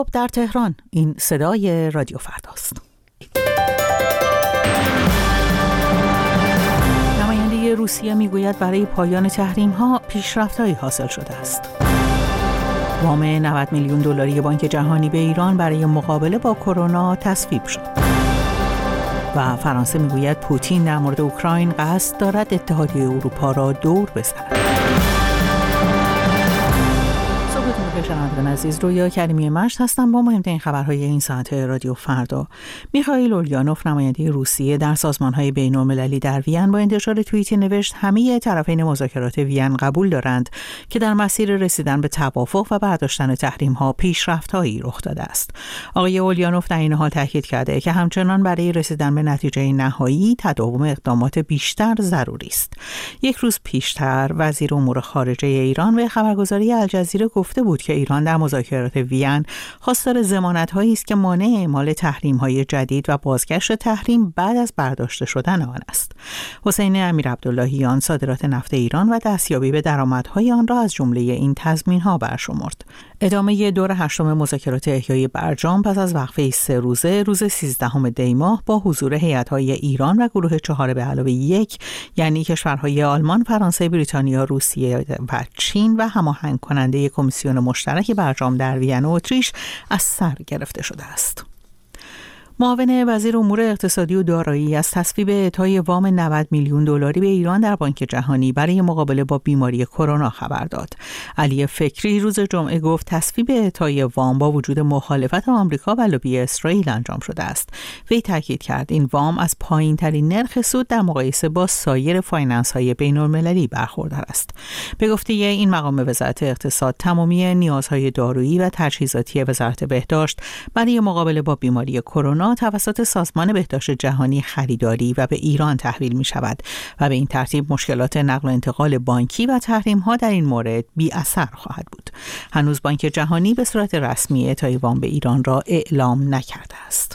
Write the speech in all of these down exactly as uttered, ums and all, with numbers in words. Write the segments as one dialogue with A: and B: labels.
A: در تهران این صدای رادیو فرداست. نماینده روسیه میگوید برای پایان تحریم‌ها پیشرفت‌هایی حاصل شده است. وام نود میلیون دلاری بانک جهانی به ایران برای مقابله با کرونا تصویب شد. و فرانسه میگوید پوتین در مورد اوکراین قصد دارد اتحادیه اروپا را دور بزند. شنوندگان عزیز، رویا کریمی مشت هستم با مهمترین خبرهای این ساعت رادیو فردا. میخائیل اوليانوف نماینده روسیه در سازمان‌های بین‌المللی در وین با انتشار توییتی نوشت همه طرفین مذاکرات وین قبول دارند که در مسیر رسیدن به توافق و برداشتن تحریم‌ها پیشرفت‌هایی رخ داده است. آقای اوليانوف در این حال تاکید کرده که همچنان برای رسیدن به نتیجه نهایی تداوم اقدامات بیشتر ضروری است. یک روز پیشتر وزیر امور خارجه ایران به خبرگزاری الجزیره گفته بود که ایران در مذاکرات وین خواستار ضمانت‌هایی است که مانع اعمال تحریم‌های جدید و بازگشت تحریم بعد از برداشته شدن آن است. حسین امیرعبداللهیان صادرات نفت ایران و دستیابی به درآمدهای آن را از جمله این تضمین‌ها برشمرد. ادامه دور هشتم مذاکرات احیای برجام پس از وقفه سه روزه روز سیزدهم دی ماه با حضور هیئت‌های ایران و گروه چهار به علاوه یک، یعنی کشورهای آلمان، فرانسه، بریتانیا، روسیه و چین و هماهنگ کننده کمیسیون مشترک برجام در وین و اتریش از سر گرفته شده است. معاون وزیر امور اقتصادی و دارایی از تصویب اعطای وام نود میلیون دلاری به ایران در بانک جهانی برای مقابله با بیماری کرونا خبر داد. علی فکری روز جمعه گفت تصویب اعطای وام با وجود مخالفت آمریکا و لوبی اسرائیل انجام شده است. وی تاکید کرد این وام از پایین‌ترین نرخ سود در مقایسه با سایر فایننس‌های بین‌المللی برخوردار است. به گفته این مقام وزارت اقتصاد تمامی نیازهای دارویی و تجهیزاتی وزارت بهداشت برای مقابله با بیماری کرونا توسط سازمان بهداشت جهانی خریداری و به ایران تحویل می شود و به این ترتیب مشکلات نقل و انتقال بانکی و تحریم ها در این مورد بی اثر خواهد بود. هنوز بانک جهانی به صورت رسمی اعطای وام به ایران را اعلام نکرده است.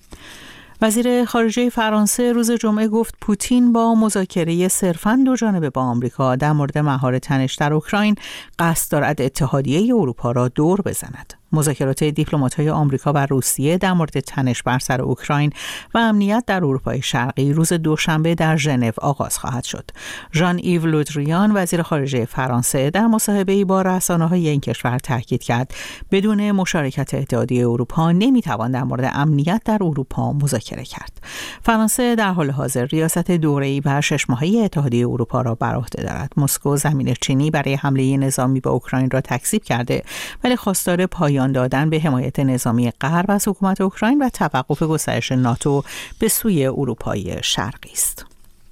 A: وزیر خارجه فرانسه روز جمعه گفت پوتین با مذاکره صرفاً دو جانبه با آمریکا در مورد مهار تنش در اوکراین قصد دارد اتحادیه اروپا را دور بزند. مذاکرات دیپلمات‌های آمریکا و روسیه در مورد تنش بر سر اوکراین و امنیت در اروپای شرقی روز دوشنبه در ژنو آغاز خواهد شد. ژان ایو لودریان وزیر خارجه فرانسه در مصاحبه‌ای با رسانه‌های این کشور تاکید کرد بدون مشارکت اتحادیه اروپا نمی‌توان در مورد امنیت در اروپا مذاکره کرد. فرانسه در حال حاضر ریاست دوره‌ای بر شش ماهه اتحادیه اروپا را بر عهده دارد. مسکو زمین چینی برای حمله نظامی به اوکراین را تکذیب کرده ولی خواستار پایان دادن به حمایت نظامی غرب از حکومت اوکراین و توقف گسترش ناتو به سوی اروپای شرقی است.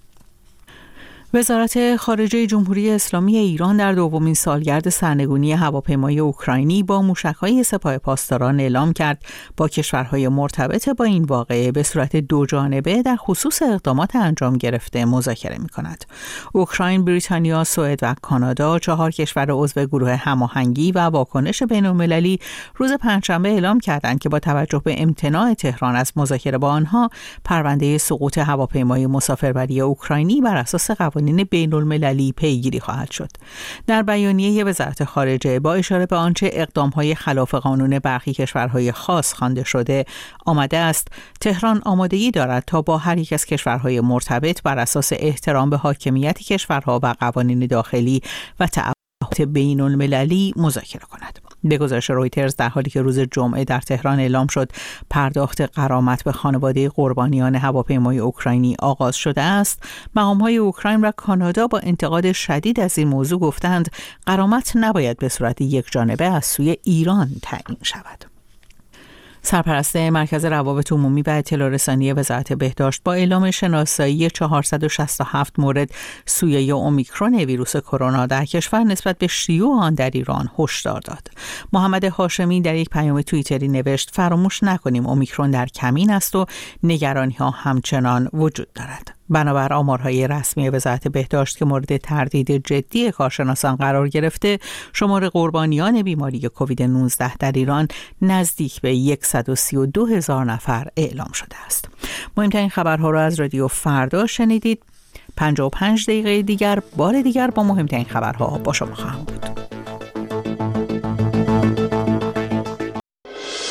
A: وزارت خارجه جمهوری اسلامی ایران در دومین سالگرد سرنگونی هواپیمای اوکراینی با موشک‌های سپاه پاسداران اعلام کرد با کشورهای مرتبط با این واقعه به صورت دو جانبه در خصوص اقدامات انجام گرفته مذاکره می‌کند. اوکراین، بریتانیا، سوئد و کانادا، چهار کشور عضو گروه هماهنگی و واکنش بین‌المللی روز پنجشنبه اعلام کردند که با توجه به امتناع تهران از مذاکره با آنها، پرونده سقوط هواپیمای مسافربری اوکراینی بر اساس قوانین بین المللی پیگیری خواهد شد. در بیانیه وزارت خارجه با اشاره به آنچه اقدام‌های خلاف قانون برخی کشورهای خاص خوانده شده آمده است، تهران آمادگی دارد تا با هر یک از کشورهای مرتبط بر اساس احترام به حاکمیت کشورها و قوانین داخلی و تعهدات بین المللی مذاکره کند. به گزارش رویترز در حالی که روز جمعه در تهران اعلام شد پرداخت غرامت به خانواده قربانیان هواپیمای اوکراینی آغاز شده است، مقام‌های اوکراین و کانادا با انتقاد شدید از این موضوع گفتند غرامت نباید به صورت یک جانبه از سوی ایران تعیین شود. سرپرست مرکز روابط عمومی و اطلاع رسانی وزارت بهداشت با اعلام شناسایی چهارصد و شصت و هفت مورد سویه اومیکرون ویروس کرونا در کشور نسبت به شیوع آن در ایران هشدار داد. محمد هاشمی در یک پیام توییتری نوشت فراموش نکنیم اومیکرون در کمین است و نگرانی‌ها همچنان وجود دارد. بنابر آمارهای رسمی وزارت بهداشت که مورد تردید جدی کارشناسان قرار گرفته، شمار قربانیان بیماری کووید نوزده در ایران نزدیک به صد و سی و دو هزار نفر اعلام شده است. مهمترین خبرها را از رادیو فردا شنیدید. پنجاه و پنج دقیقه دیگر بار دیگر با مهمترین خبرها با شما خواهم بود.